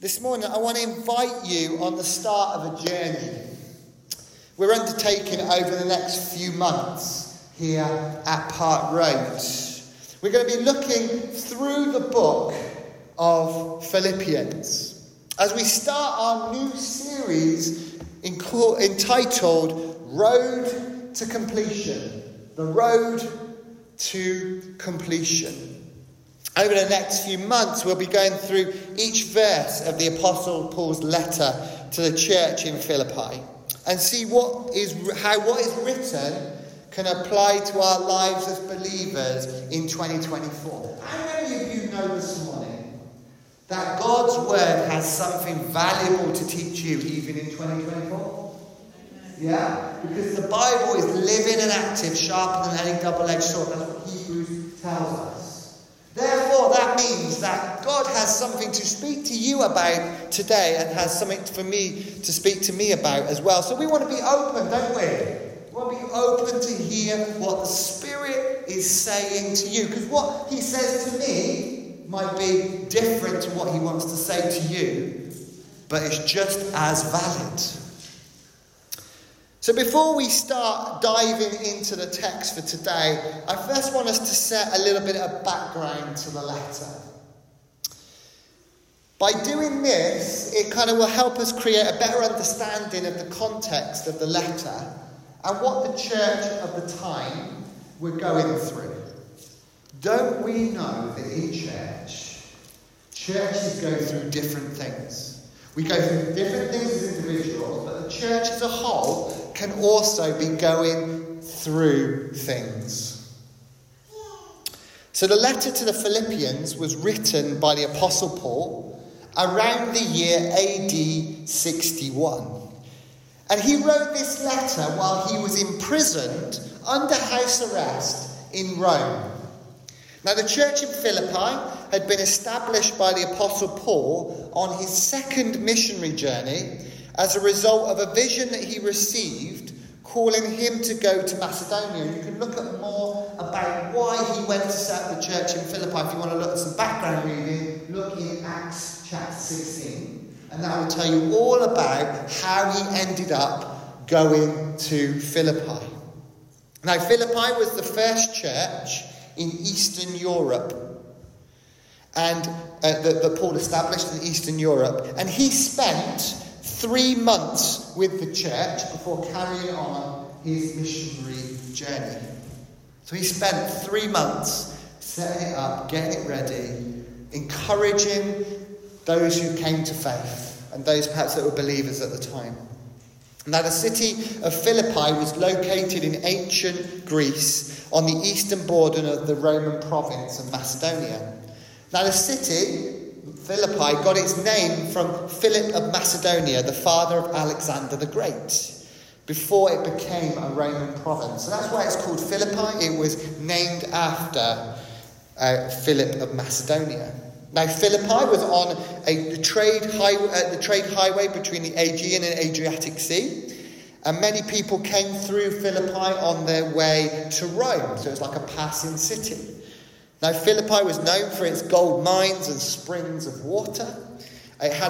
This morning, I want to invite you on the start of a journey we're undertaking over the next few months here at Park Road. We're going to be looking through the book of Philippians as we start our new series entitled Road to Completion. The Road to Completion. Over the next few months, we'll be going through each verse of the Apostle Paul's letter to the church in Philippi and see how what is written can apply to our lives as believers in 2024. How many of you know this morning that God's word has something valuable to teach you even in 2024? Yeah? Because the Bible is living and active, sharper than any double-edged sword. That's what Hebrews tells us. Therefore, that means that God has something to speak to you about today and has something for me to speak to me about as well. So we want to be open, don't we? We want to be open to hear what the Spirit is saying to you. Because what he says to me might be different to what he wants to say to you, but it's just as valid. So before we start diving into the text for today, I first want us to set a little bit of background to the letter. By doing this, it kind of will help us create a better understanding of the context of the letter and what the church of the time were going through. Don't we know that in churches go through different things? We go through different things as individuals, but the church as a whole can also be going through things. So the letter to the Philippians was written by the Apostle Paul around the year AD 61. And he wrote this letter while he was imprisoned under house arrest in Rome. Now, the church in Philippi had been established by the Apostle Paul on his second missionary journey as a result of a vision that he received calling him to go to Macedonia. And you can look at more about why he went to set up the church in Philippi. If you want to look at some background reading, look in Acts chapter 16. And that will tell you all about how he ended up going to Philippi. Now, Philippi was the first church in Eastern Europe, and that Paul established in Eastern Europe. And he spent 3 months with the church before carrying on his missionary journey. So he spent 3 months setting it up, getting it ready, encouraging those who came to faith and those perhaps that were believers at the time. Now, the city of Philippi was located in ancient Greece on the eastern border of the Roman province of Macedonia. Now, the city, Philippi, got its name from Philip of Macedonia, the father of Alexander the Great, before it became a Roman province. So that's why it's called Philippi. It was named after Philip of Macedonia. Now, Philippi was on the trade highway between the Aegean and Adriatic Sea. And many people came through Philippi on their way to Rome. So it was like a passing city. Now, Philippi was known for its gold mines and springs of water. It had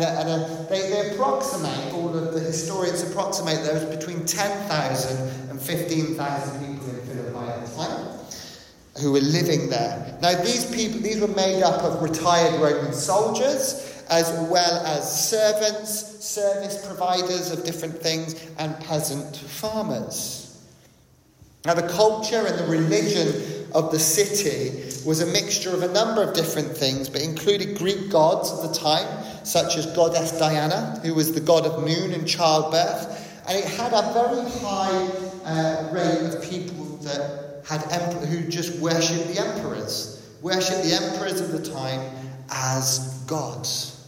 they approximate, all of the historians approximate there was between 10,000 and 15,000 people in Philippi at the time who were living there. Now, these were made up of retired Roman soldiers, as well as servants, service providers of different things, and peasant farmers. Now, the culture and the religion of the city was a mixture of a number of different things, but included Greek gods of the time, such as goddess Diana, who was the god of moon and childbirth, and it had a very high rate of people that who just worshipped the emperors of the time as gods.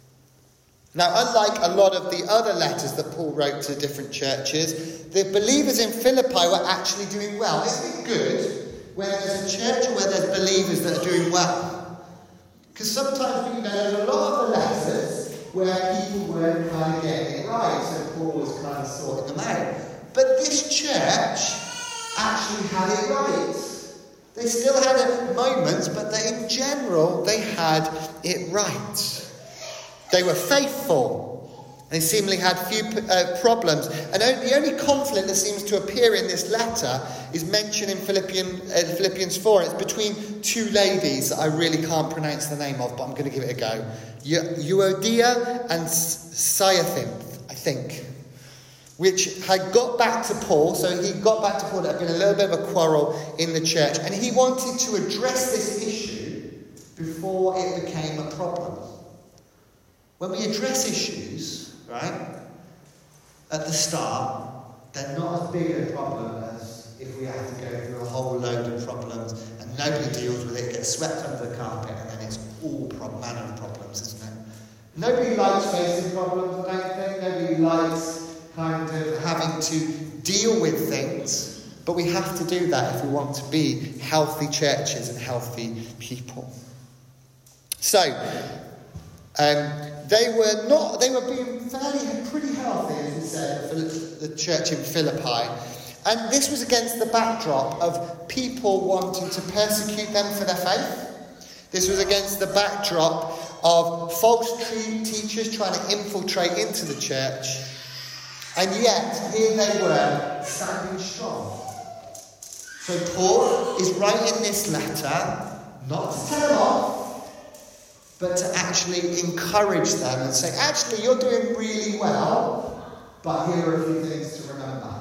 Now, unlike a lot of the other letters that Paul wrote to different churches, the believers in Philippi were actually doing well. Isn't it good when there's a church where there's believers that are doing well? Because sometimes, there's a lot of the letters where people weren't kind of getting it right, so Paul was kind of sorting them out. But this church actually had it right. They still had moments, but in general, they had it right. They were faithful. They seemingly had few problems. And the only conflict that seems to appear in this letter is mentioned in Philippians 4. It's between two ladies that I really can't pronounce the name of, but I'm going to give it a go. Euodia and Cyathynth, I think, which had got back to Paul. So he got back to Paul. There had been a little bit of a quarrel in the church. And he wanted to address this issue before it became a problem. When we address issues, right, at the start, they're not as big a problem as if we have to go through a whole load of problems and nobody deals with it, gets swept under the carpet, and then it's all manner of problems, isn't it? Nobody likes facing problems, I don't think. Nobody likes kind of having to deal with things. But we have to do that if we want to be healthy churches and healthy people. So, they were being pretty healthy, as we said, for the church in Philippi. And this was against the backdrop of people wanting to persecute them for their faith. This was against the backdrop of false teachers trying to infiltrate into the church. And yet, here they were, standing strong. So Paul is writing this letter, not to tell them off, but to actually encourage them and say, actually, you're doing really well, but here are a few things to remember.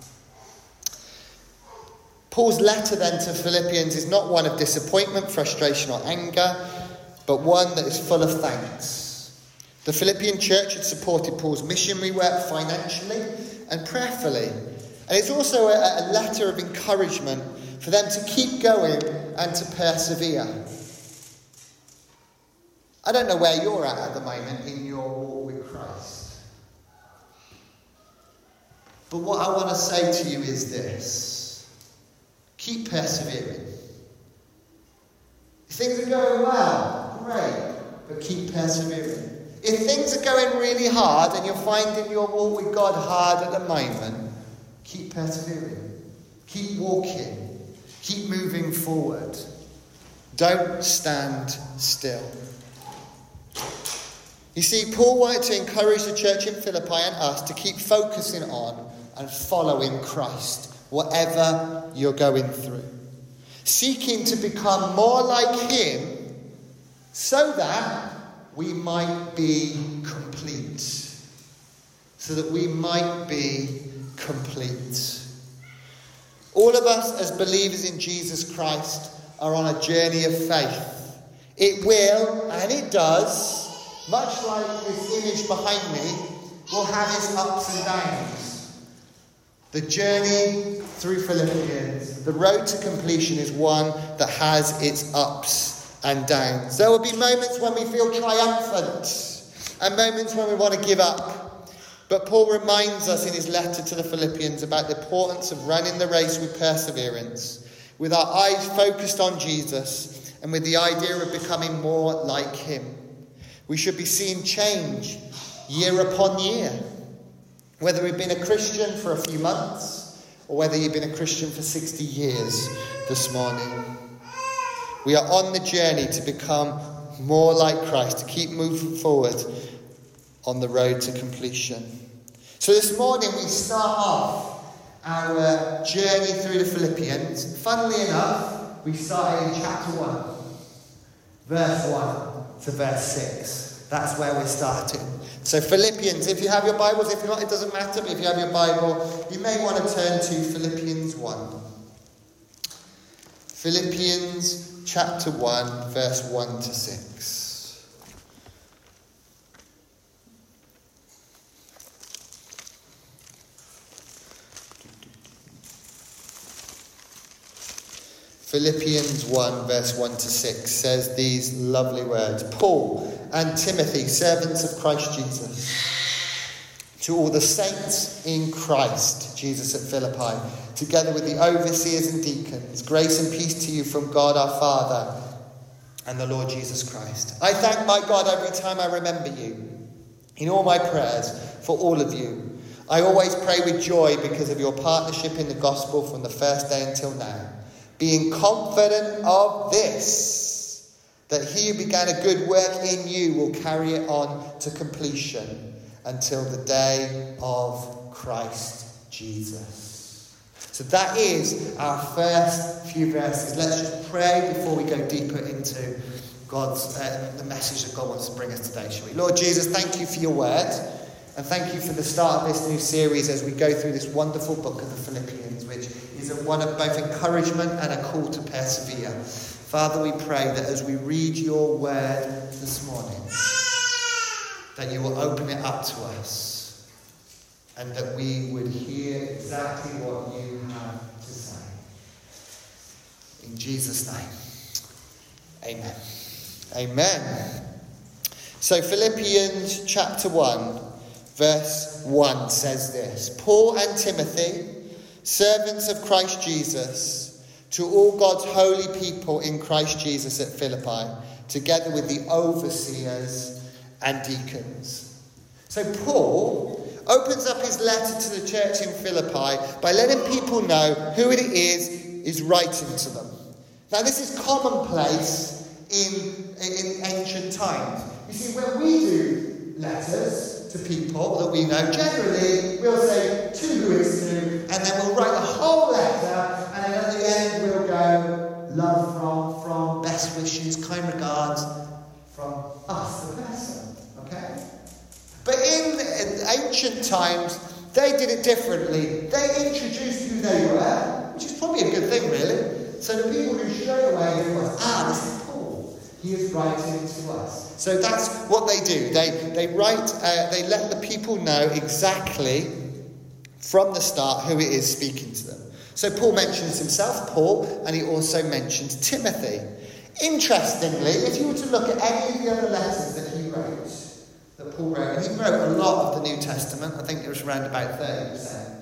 Paul's letter then to Philippians is not one of disappointment, frustration or anger, but one that is full of thanks. The Philippian church had supported Paul's missionary work financially and prayerfully. And it's also a letter of encouragement for them to keep going and to persevere. I don't know where you're at the moment in your walk with Christ. But what I want to say to you is this. Keep persevering. If things are going well, great, but keep persevering. If things are going really hard and you're finding your walk with God hard at the moment, keep persevering. Keep walking. Keep moving forward. Don't stand still. You see, Paul wanted to encourage the church in Philippi and us to keep focusing on and following Christ, whatever you're going through. Seeking to become more like him so that we might be complete. So that we might be complete. All of us as believers in Jesus Christ are on a journey of faith. It will, and it does, much like this image behind me, will have its ups and downs. The journey through Philippians, the road to completion, is one that has its ups and downs. There will be moments when we feel triumphant and moments when we want to give up. But Paul reminds us in his letter to the Philippians about the importance of running the race with perseverance, with our eyes focused on Jesus and with the idea of becoming more like him. We should be seeing change year upon year. Whether we've been a Christian for a few months or whether you've been a Christian for 60 years this morning. We are on the journey to become more like Christ, to keep moving forward on the road to completion. So this morning we start off our journey through the Philippians. Funnily enough, we started in chapter 1, verse 1 to verse 6. That's where we're starting. So Philippians, if you have your Bibles, if not, it doesn't matter, but if you have your Bible, you may want to turn to Philippians 1. Philippians chapter 1, verse 1 to 6. Philippians 1 verse 1 to 6 says these lovely words. Paul and Timothy, servants of Christ Jesus, to all the saints in Christ Jesus at Philippi, together with the overseers and deacons, grace and peace to you from God our Father and the Lord Jesus Christ. I thank my God every time I remember you in all my prayers for all of you. I always pray with joy because of your partnership in the gospel from the first day until now. Being confident of this, that he who began a good work in you will carry it on to completion until the day of Christ Jesus. So that is our first few verses. Let's just pray before we go deeper into God's the message that God wants to bring us today, shall we? Lord Jesus, thank you for your word, and thank you for the start of this new series as we go through this wonderful book of the Philippians, which is one of both encouragement and a call to persevere. Father, we pray that as we read your word this morning, that you will open it up to us and that we would hear exactly what you have to say. In Jesus' name, amen. Amen. So Philippians chapter 1, verse 1 says this: Paul and Timothy, servants of Christ Jesus, to all God's holy people in Christ Jesus at Philippi, together with the overseers and deacons. So Paul opens up his letter to the church in Philippi by letting people know who it is writing to them. Now this is commonplace in ancient times. You see, when we do letters to people that we know, generally we'll say to who it's to, and then we'll write the whole letter, and then at the end we'll go, love from, best wishes, kind regards from us, the person. Okay? But in ancient times, they did it differently. They introduced who they were, which is probably a good thing, really. So the people who straight away realised, this is Paul. He is writing to us. So that's what they do. They write. They let the people know exactly from the start who it is speaking to them. So Paul mentions himself, Paul, and he also mentions Timothy. Interestingly, if you were to look at any of the other letters that he wrote, that Paul wrote, and he wrote a lot of the New Testament, I think it was around about 30%.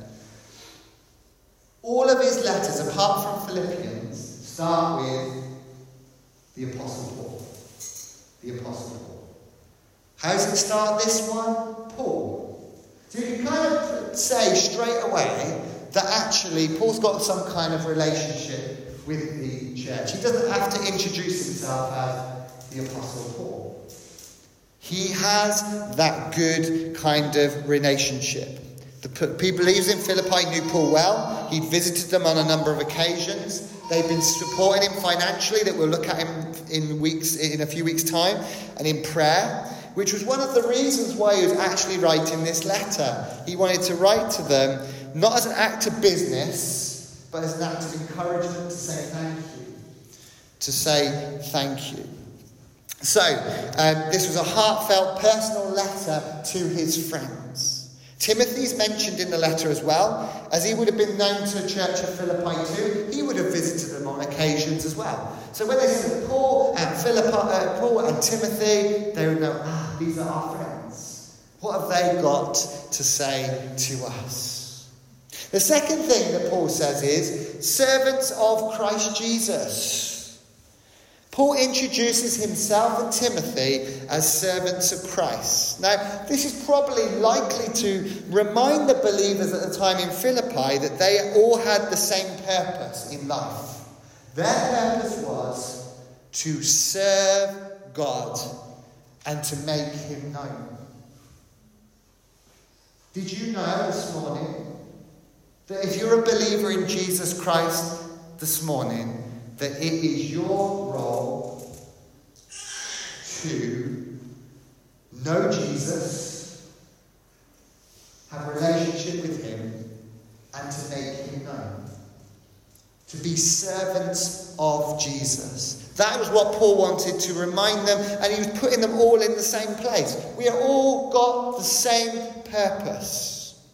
All of his letters, apart from Philippians, start with the Apostle Paul. The Apostle Paul. How does it start, this one? Paul. So you can kind of say straight away that actually Paul's got some kind of relationship with the church. He doesn't have to introduce himself as the Apostle Paul. He has that good kind of relationship. The people he was in Philippi knew Paul well. He'd visited them on a number of occasions. They'd been supporting him financially, that we'll look at him in a few weeks' time, and in prayer, which was one of the reasons why he was actually writing this letter. He wanted to write to them not as an act of business, but as an act of encouragement to say thank you. To say thank you. So, this was a heartfelt personal letter to his friends. Timothy's mentioned in the letter as well, as he would have been known to the church of Philippi too. He would have visited them on occasions as well. So when they said Paul and Timothy, they would know, these are our friends. What have they got to say to us? The second thing that Paul says is, servants of Christ Jesus. Paul introduces himself and Timothy as servants of Christ. Now, this is probably likely to remind the believers at the time in Philippi that they all had the same purpose in life. Their purpose was to serve God and to make him known. Did you know this morning that if you're a believer in Jesus Christ this morning, that it is your role to know Jesus, have a relationship with him, and to make him known. To be servants of Jesus. That was what Paul wanted to remind them, and he was putting them all in the same place. We have all got the same purpose.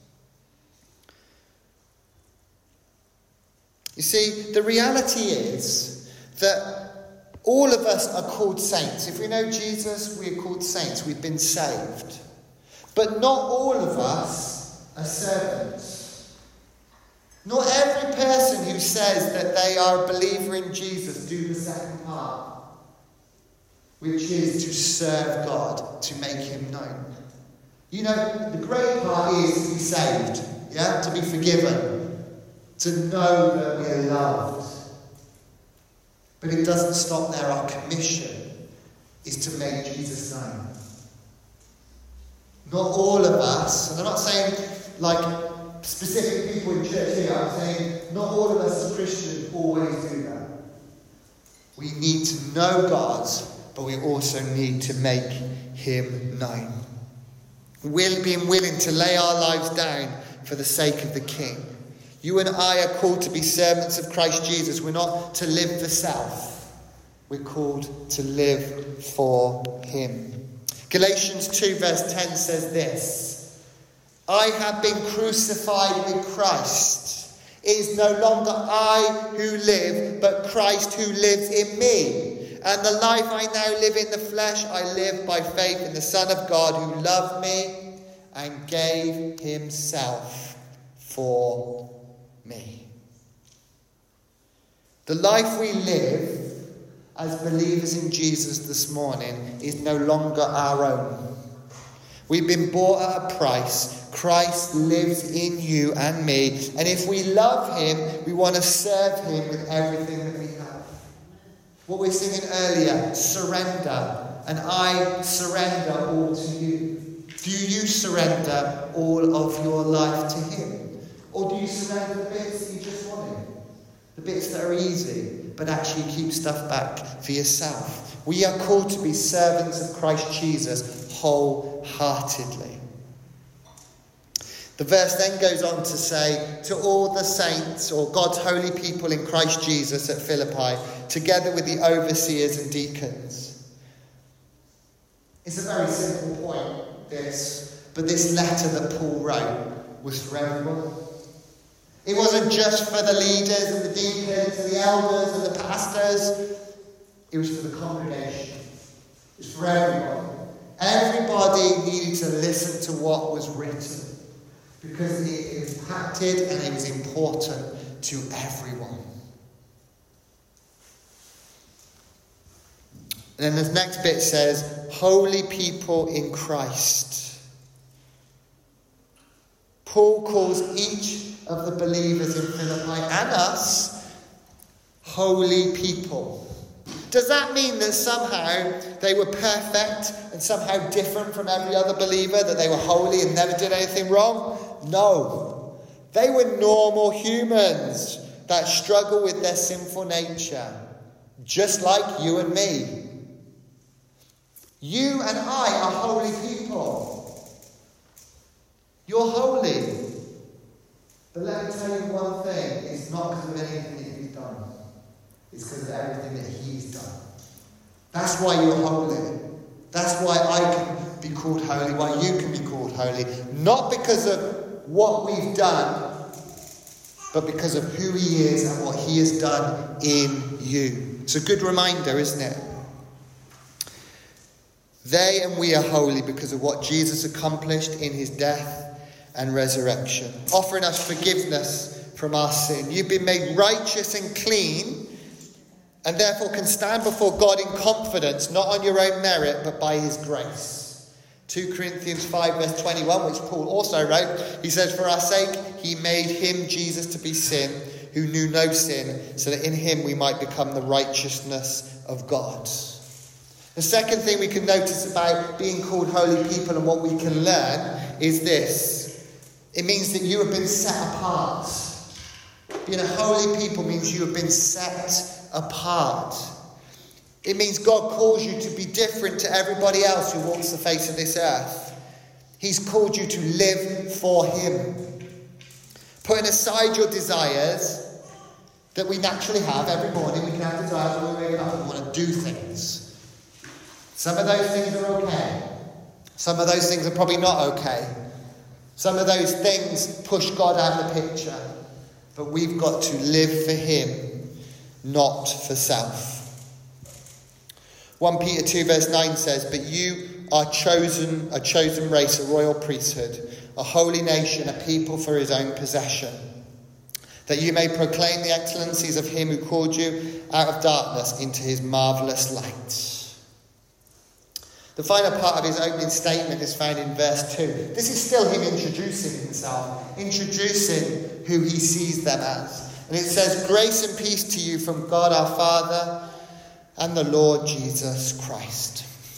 You see, the reality is that all of us are called saints. If we know Jesus, we are called saints. We've been saved. But not all of us are servants. Not every person who says that they are a believer in Jesus do the second part, which is to serve God, to make him known. You know, the great part is to be saved, to be forgiven, to know that we're loved. But it doesn't stop there. Our commission is to make Jesus known. Not all of us, and I'm not saying like specific people in church here, I'm saying not all of us as Christians always do that. We need to know God, but we also need to make him known. Being willing to lay our lives down for the sake of the King. You and I are called to be servants of Christ Jesus. We're not to live for self. We're called to live for him. Galatians 2 verse 10 says this: I have been crucified with Christ. It is no longer I who live, but Christ who lives in me. And the life I now live in the flesh, I live by faith in the Son of God who loved me and gave himself for me. The life we live as believers in Jesus this morning is no longer our own. We've been bought at a price. Christ lives in you and me. And if we love him, we want to serve him with everything that we have. What we were singing earlier, surrender. And I surrender all to you. Do you surrender all of your life to him? Or do you surrender the bits that you just want him? The bits that are easy, but actually keep stuff back for yourself. We are called to be servants of Christ Jesus wholeheartedly. The verse then goes on to say, to all the saints or God's holy people in Christ Jesus at Philippi, together with the overseers and deacons. It's a very simple point, this, but this letter that Paul wrote was for everyone. It wasn't just for the leaders and the deacons and the elders and the pastors. It was for the congregation. It was for everyone. Everybody needed to listen to what was written, because it impacted and it was important to everyone. And then the next bit says, holy people in Christ. Paul calls each of the believers in Philippi and us holy people. Does that mean that somehow they were perfect and somehow different from every other believer, that they were holy and never did anything wrong? No. They were normal humans that struggle with their sinful nature, just like you and me. You and I are holy people. You're holy. But let me tell you one thing, it's not because of anything that you've done. It's because of everything that he's done. That's why you're holy. That's why I can be called holy, why you can be called holy. Not because of what we've done, but because of who he is and what he has done in you. It's a good reminder, isn't it? They and we are holy because of what Jesus accomplished in his death and resurrection, offering us forgiveness from our sin. You've been made righteous and clean, and therefore can stand before God in confidence, not on your own merit, but by his grace. 2 Corinthians 5 verse 21, which Paul also wrote, he says, for our sake he made him, Jesus, to be sin, who knew no sin, so that in him we might become the righteousness of God. The second thing we can notice about being called holy people and what we can learn is this. It means that you have been set apart. Being a holy people means you have been set apart. It means God calls you to be different to everybody else who walks the face of this earth. He's called you to live for him. Putting aside your desires that we naturally have every morning. We can have desires when we wake up and we want to do things. Some of those things are okay. Some of those things are probably not okay. Some of those things push God out of the picture. But we've got to live for him, not for self. 1 Peter 2 verse 9 says, but you are a chosen race, a royal priesthood, a holy nation, a people for his own possession, that you may proclaim the excellencies of him who called you out of darkness into his marvellous light. The final part of his opening statement is found in verse 2. This is still him introducing himself, introducing who he sees them as. And it says, grace and peace to you from God our Father and the Lord Jesus Christ.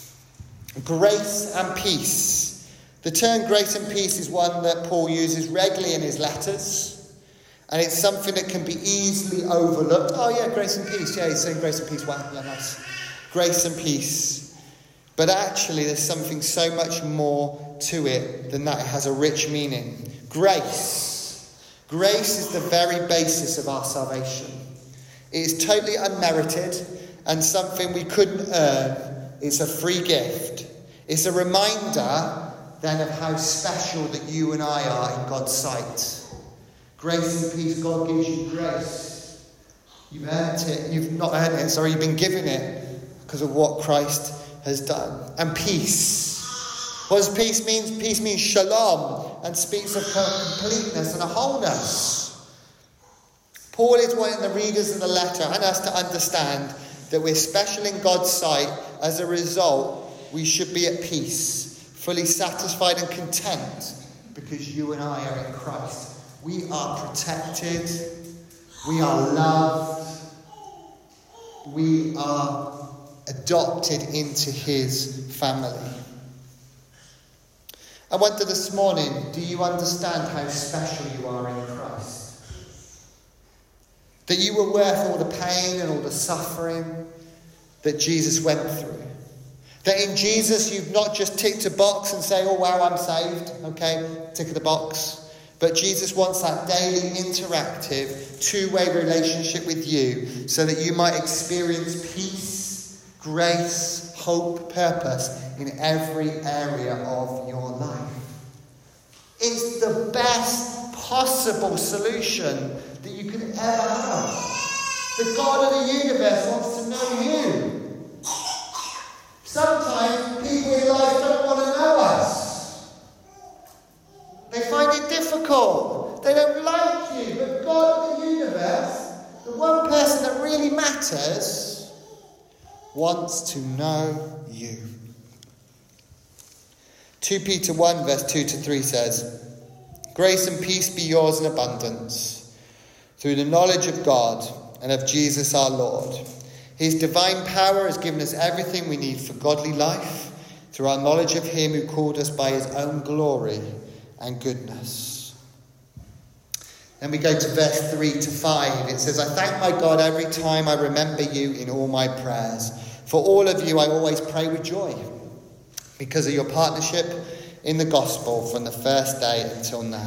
Grace and peace. The term grace and peace is one that Paul uses regularly in his letters. And it's something that can be easily overlooked. Oh yeah, grace and peace. Yeah, he's saying grace and peace. Wow, yeah, nice. Grace and peace. But actually there's something so much more to it than that. It has a rich meaning. Grace. Grace is the very basis of our salvation. It is totally unmerited and something we couldn't earn. It's a free gift. It's a reminder then of how special that you and I are in God's sight. Grace and peace, God gives you grace. You've earned it. You've not earned it, sorry, you've been given it because of what Christ has done. And peace. What does peace mean? Peace means shalom and speaks of completeness and a wholeness. Paul is wanting the readers of the letter and us to understand that we're special in God's sight. As a result, we should be at peace, fully satisfied and content, because you and I are in Christ. We are protected. We are loved. We are adopted into his family. I wonder this morning, do you understand how special you are in Christ? That you were worth all the pain and all the suffering that Jesus went through. That in Jesus you've not just ticked a box and say, oh wow, I'm saved. Okay, tick of the box. But Jesus wants that daily, interactive, two-way relationship with you so that you might experience peace, grace, hope, purpose in every area of your life. It's the best possible solution that you could ever have. The God of the universe wants to know you. Sometimes people in life don't want to know us. They find it difficult. They don't like you. But God of the universe, the one person that really matters, wants to know you. 2 Peter 1 verse 2-3 says, grace and peace be yours in abundance, through the knowledge of God and of Jesus our Lord. His divine power has given us everything we need for godly life, through our knowledge of him who called us by his own glory and goodness. Then we go to verse 3-5. It says, I thank my God every time I remember you in all my prayers. For all of you I always pray with joy, because of your partnership in the gospel from the first day until now.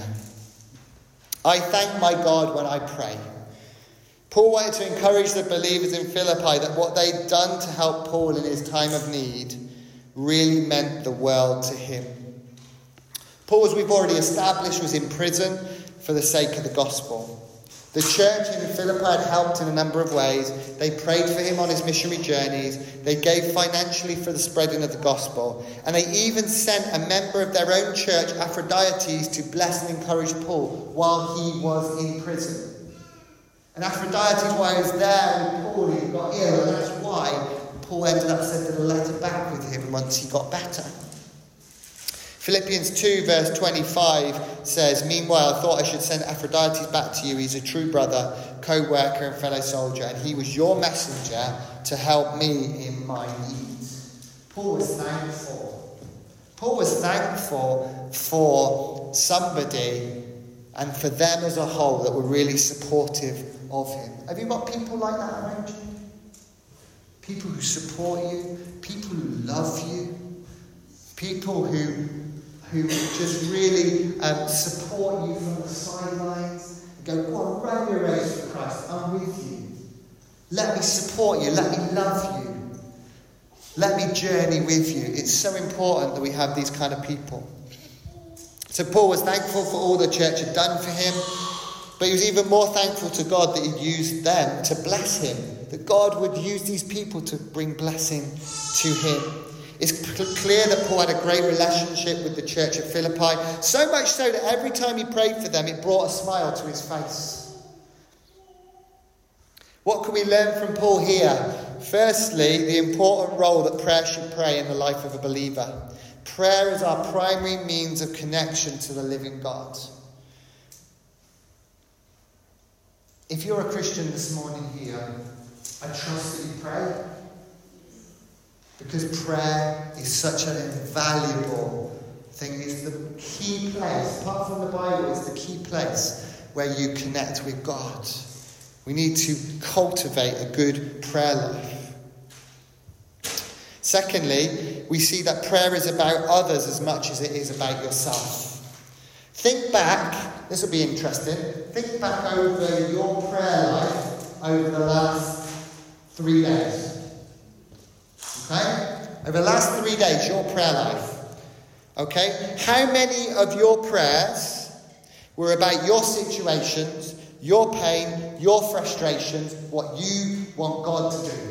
I thank my God when I pray. Paul wanted to encourage the believers in Philippi that what they'd done to help Paul in his time of need really meant the world to him. Paul, as we've already established, was in prison for the sake of the gospel. The church in Philippi had helped in a number of ways. They prayed for him on his missionary journeys. They gave financially for the spreading of the gospel. And they even sent a member of their own church, Aphrodites, to bless and encourage Paul while he was in prison. And Aphrodites, while he was there with Paul, he got ill. And that's why Paul ended up sending a letter back with him once he got better. Philippians 2 verse 25 says, meanwhile, I thought I should send Aphrodites back to you. He's a true brother, co-worker and fellow soldier, and he was your messenger to help me in my need. Paul was thankful. Paul was thankful for somebody and for them as a whole that were really supportive of him. Have you got people like that around you? People who support you, people who love you, people who just really support you from the sidelines and go, go on, run your race for Christ, I'm with you. Let me support you, let me love you, let me journey with you. It's so important that we have these kind of people. So Paul was thankful for all the church had done for him, but he was even more thankful to God that he'd used them to bless him, that God would use these people to bring blessing to him. It's clear that Paul had a great relationship with the church at Philippi, so much so that every time he prayed for them, it brought a smile to his face. What can we learn from Paul here? Firstly, the important role that prayer should play in the life of a believer. Prayer is our primary means of connection to the living God. If you're a Christian this morning here, I trust that you pray. Because prayer is such an invaluable thing. It's the key place, apart from the Bible, it's the key place where you connect with God. We need to cultivate a good prayer life. Secondly, we see that prayer is about others as much as it is about yourself. Think back, this will be interesting, think back over your prayer life over the last 3 days. Okay? Over the last 3 days, your prayer life. Okay? How many of your prayers were about your situations, your pain, your frustrations, what you want God to do?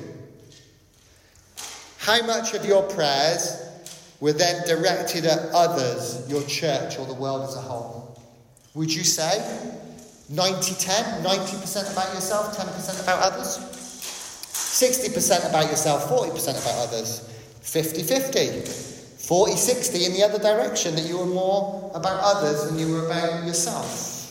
How much of your prayers were then directed at others, your church, or the world as a whole? Would you say 90-10? 90% about yourself, 10% about others? 60% about yourself, 40% about others. 50-50. 40-60 in the other direction, that you were more about others than you were about yourself.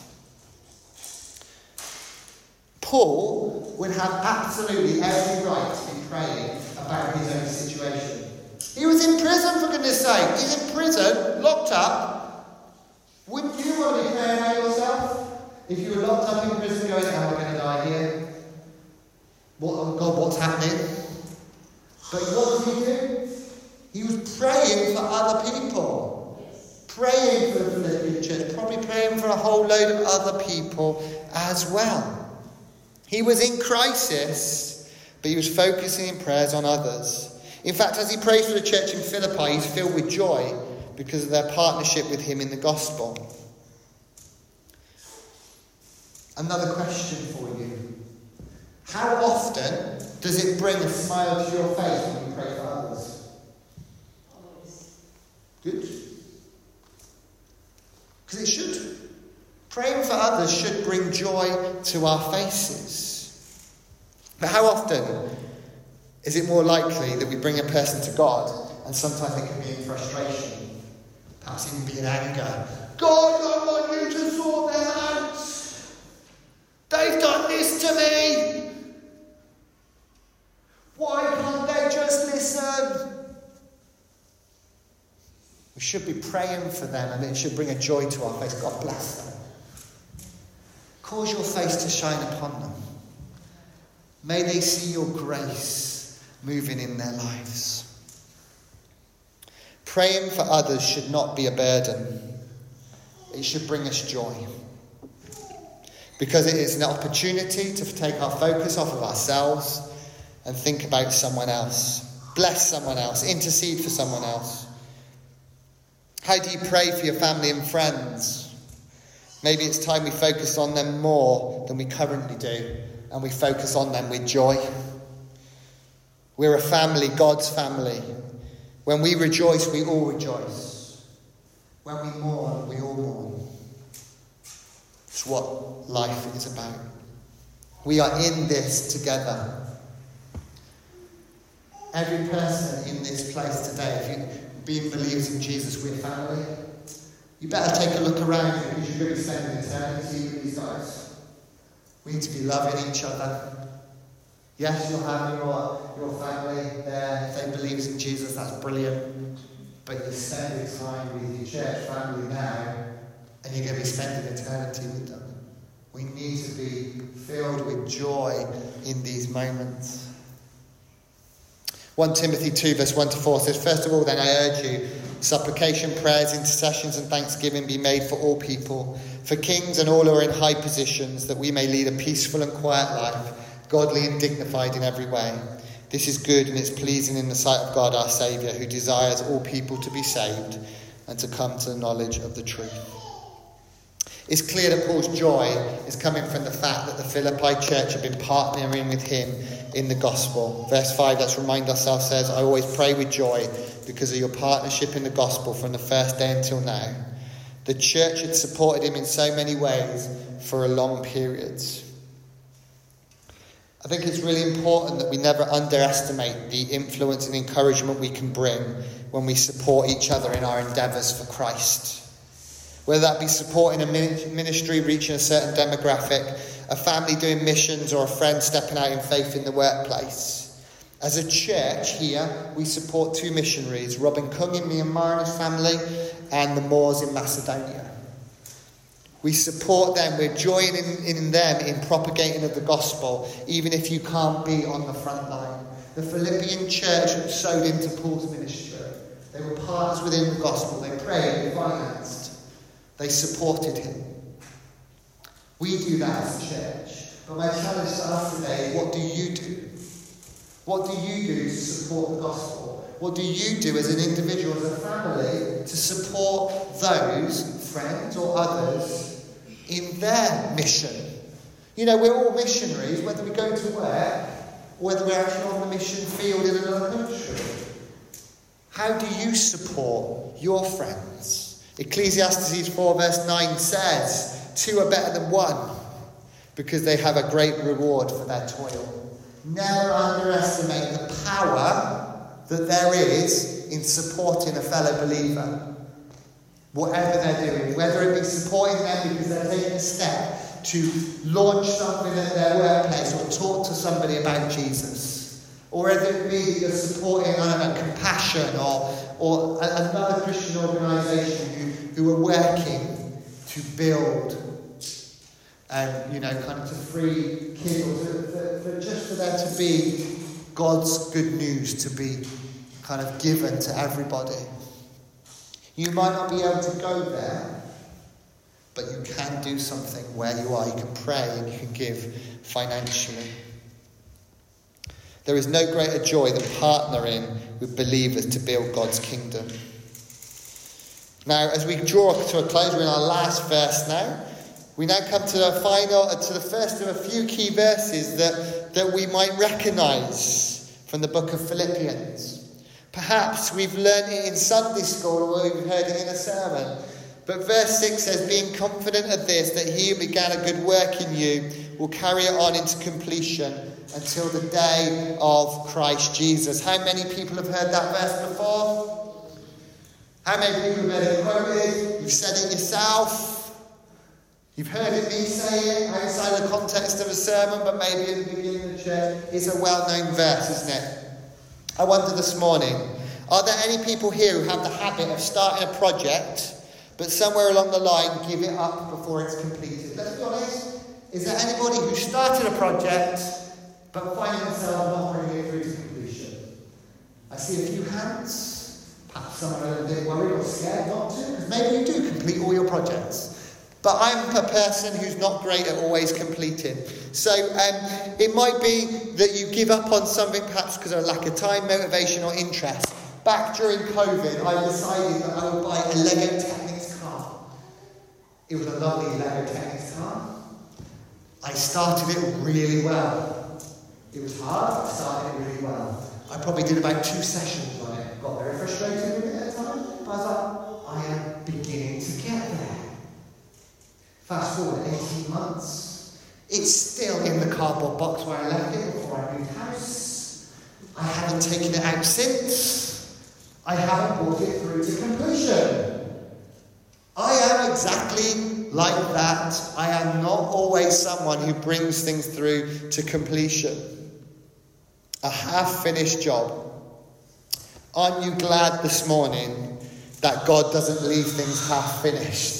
Paul would have absolutely every right to be praying about his own situation. He was in prison, for goodness sake. He's in prison, locked up. Wouldn't you want to be praying about yourself? If you were locked up in prison going, am I going to die here? God, what's happening? But what did he do? He was praying for other people. Praying for the Philippian church. Probably praying for a whole load of other people as well. He was in crisis, but he was focusing in prayers on others. In fact, as he prays for the church in Philippi, he's filled with joy because of their partnership with him in the gospel. Another question for you. How often does it bring a smile to your face when you pray for others? Always. Good. Because it should. Praying for others should bring joy to our faces. But how often is it more likely that we bring a person to God, and sometimes it can be in frustration, perhaps even be in anger? God, I want you to sort them out. They've done this to me. Why can't they just listen? We should be praying for them, and it should bring a joy to our face. God bless them. Cause your face to shine upon them. May they see your grace moving in their lives. Praying for others should not be a burden. It should bring us joy. Because it is an opportunity to take our focus off of ourselves and think about someone else. Bless someone else. Intercede for someone else. How do you pray for your family and friends? Maybe it's time we focus on them more than we currently do, and we focus on them with joy. We're a family, God's family. When we rejoice, we all rejoice. When we mourn, we all mourn. It's what life is about. We are in this together. Every person in this place today, if you've been believers in Jesus, we're family. You better take a look around you, because you're going to be spending eternity with these guys. We need to be loving each other. Yes, you'll have your family there. If they believe in Jesus, that's brilliant. But you're spending time with your church family now, and you're going to be spending eternity with them. We need to be filled with joy in these moments. 1 Timothy 2 verse 1-4 says, "First of all, then I urge you, supplication, prayers, intercessions and thanksgiving be made for all people, for kings and all who are in high positions, that we may lead a peaceful and quiet life, godly and dignified in every way. This is good and it's pleasing in the sight of God our Saviour, who desires all people to be saved and to come to the knowledge of the truth." It's clear that Paul's joy is coming from the fact that the Philippi church have been partnering with him in the gospel. Verse 5, let's remind ourselves, says, "I always pray with joy because of your partnership in the gospel from the first day until now." The church had supported him in so many ways for a long period. I think it's really important that we never underestimate the influence and encouragement we can bring when we support each other in our endeavours for Christ. Whether that be supporting a ministry reaching a certain demographic, a family doing missions, or a friend stepping out in faith in the workplace. As a church here, we support 2 missionaries, Robin Kung in Myanmar and his family, and the Moors in Macedonia. We support them, we're joining in them in propagating of the gospel, even if you can't be on the front line. The Philippian church sowed into Paul's ministry. They were partners within the gospel. They prayed, they financed, they supported him. We do that as a church. But my challenge to us today is, what do you do? What do you do to support the gospel? What do you do as an individual, as a family, to support those, friends or others, in their mission? You know, we're all missionaries, whether we go to work, or whether we're actually on the mission field in another country. How do you support your friends? Ecclesiastes 4 verse 9 says, 2 are better than 1, because they have a great reward for their toil. Never underestimate the power that there is in supporting a fellow believer. Whatever they're doing, whether it be supporting them because they're taking a step to launch something at their workplace or talk to somebody about Jesus. Or whether it be that you're supporting, Compassion or another Christian organisation who are working to build to free kids, or just for there to be God's good news to be kind of given to everybody. You might not be able to go there, but you can do something where you are. You can pray and you can give financially. There is no greater joy than partnering with believers to build God's kingdom. Now, as we draw to a close, we're in our last verse now. We now come to the first of a few key verses that we might recognise from the book of Philippians. Perhaps we've learned it in Sunday school or we've heard it in a sermon. But verse 6 says, being confident of this, that he who began a good work in you will carry it on into completion until the day of Christ Jesus. How many people have heard that verse before? How many people have heard it quoted? You've said it yourself. You've heard me say it outside the context of a sermon, but maybe at the beginning of the church. It's a well-known verse, isn't it? I wonder this morning, are there any people here who have the habit of starting a project, but somewhere along the line give it up before it's completed? Let's be honest. Is there anybody who started a project, but find themselves not bringing it through to completion? I see a few hands. Perhaps some are a little bit worried or scared not to, because maybe you do complete all your projects. But I'm a person who's not great at always completing. So it might be that you give up on something perhaps because of a lack of time, motivation or interest. Back during COVID, I decided that I would buy a Lego Technics car. It was a lovely Lego Technics car. I started it really well. It was hard, I started it really well. I probably did about 2 sessions on it. Got very frustrated with it at a time. I was like, I am beginning to get there. Fast forward 18 months. It's still in the cardboard box where I left it before I moved house. I haven't taken it out since. I haven't brought it through to completion. I am exactly like that. I am not always someone who brings things through to completion. A half-finished job. Aren't you glad this morning that God doesn't leave things half-finished?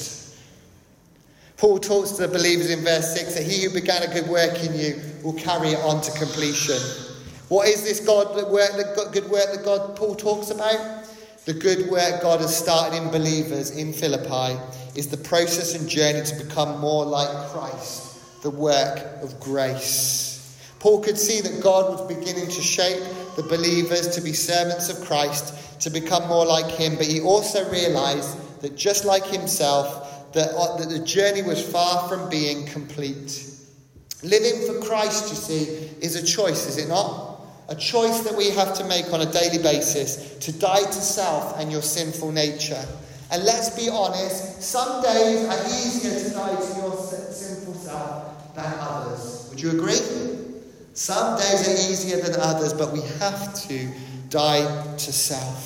Paul talks to the believers in verse 6 that he who began a good work in you will carry it on to completion. What is this good work that Paul talks about? The good work God has started in believers in Philippi is the process and journey to become more like Christ, the work of grace. Paul could see that God was beginning to shape the believers to be servants of Christ, to become more like him, but he also realised that just like himself, that the journey was far from being complete. Living for Christ, you see, is a choice, is it not? A choice that we have to make on a daily basis, to die to self and your sinful nature. And let's be honest, some days are easier to die to your sinful self than others. Would you agree? Some days are easier than others, but we have to die to self.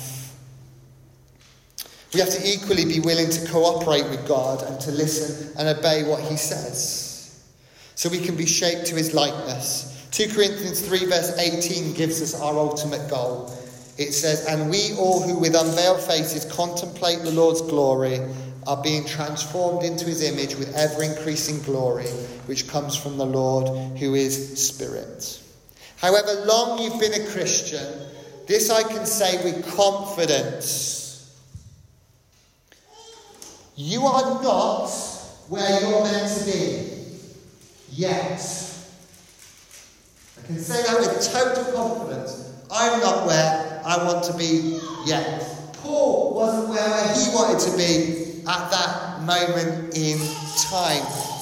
We have to equally be willing to cooperate with God and to listen and obey what he says, so we can be shaped to his likeness, 2 Corinthians 3 verse 18 gives us our ultimate goal. It says, "And we all who with unveiled faces contemplate the Lord's glory are being transformed into his image with ever-increasing glory, which comes from the Lord who is Spirit." However long you've been a Christian, this I can say with confidence: you are not where you're meant to be yet. I can say that with total confidence. I'm not where I want to be yet. Paul wasn't where he wanted to be at that moment in time.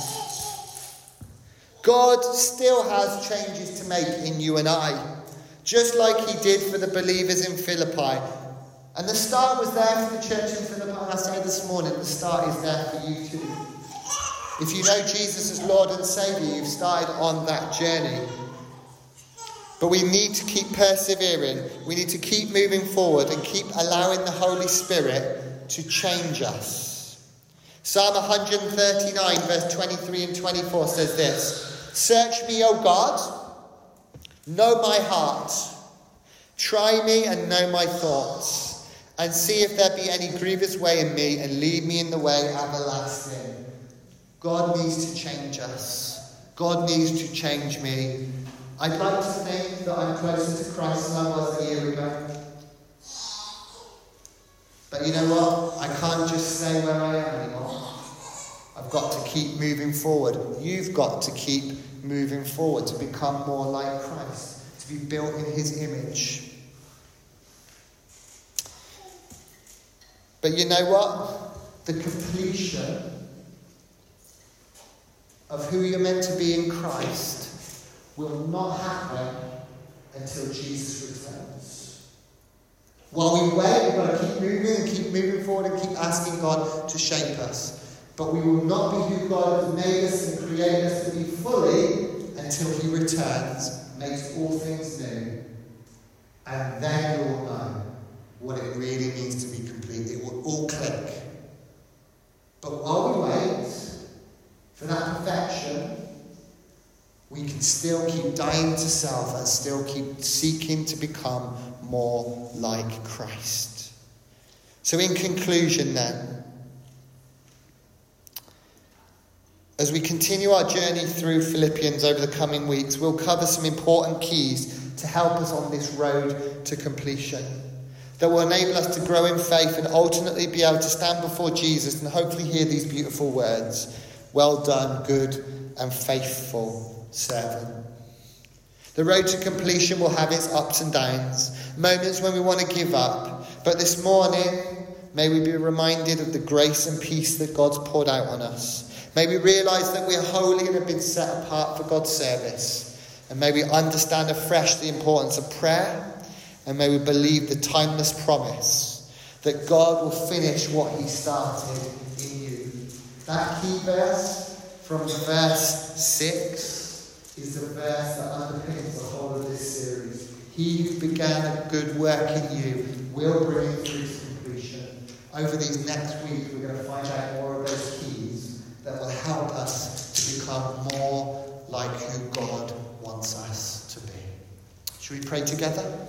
God still has changes to make in you and I, just like he did for the believers in Philippi. And the start was there for the church in Philippi. And I say this morning, the start is there for you too. If you know Jesus as Lord and Saviour, you've started on that journey. But we need to keep persevering. We need to keep moving forward and keep allowing the Holy Spirit to change us. Psalm 139 verse 23 and 24 says this: "Search me, O God, know my heart. Try me and know my thoughts, and see if there be any grievous way in me, and lead me in the way everlasting." God needs to change us. God needs to change me. I'd like to think that I'm closer to Christ than I was a year ago. But you know what? I can't just stay where I am anymore. I've got to keep moving forward. You've got to keep moving forward to become more like Christ, to be built in his image. But you know what? The completion of who you're meant to be in Christ will not happen until Jesus returns. While we wait, we've got to keep moving forward and keep asking God to shape us. But we will not be who God has made us and created us to be fully until he returns, makes all things new. And then you'll know what it really means to be complete. It will all click. But while we wait for that perfection, we can still keep dying to self and still keep seeking to become more like Christ. So in conclusion then, as we continue our journey through Philippians over the coming weeks, we'll cover some important keys to help us on this road to completion, that will enable us to grow in faith and ultimately be able to stand before Jesus and hopefully hear these beautiful words: "Well done, good and faithful servant." The road to completion will have its ups and downs, moments when we want to give up. But this morning, may we be reminded of the grace and peace that God's poured out on us. May we realise that we are holy and have been set apart for God's service. And may we understand afresh the importance of prayer. And may we believe the timeless promise that God will finish what he started in you. That key verse from verse 6 is the verse that underpins the whole of this series. He who began a good work in you will bring it through to completion. Over these next weeks, we're going to find out more of those keys that will help us to become more like who God wants us to be. Should we pray together?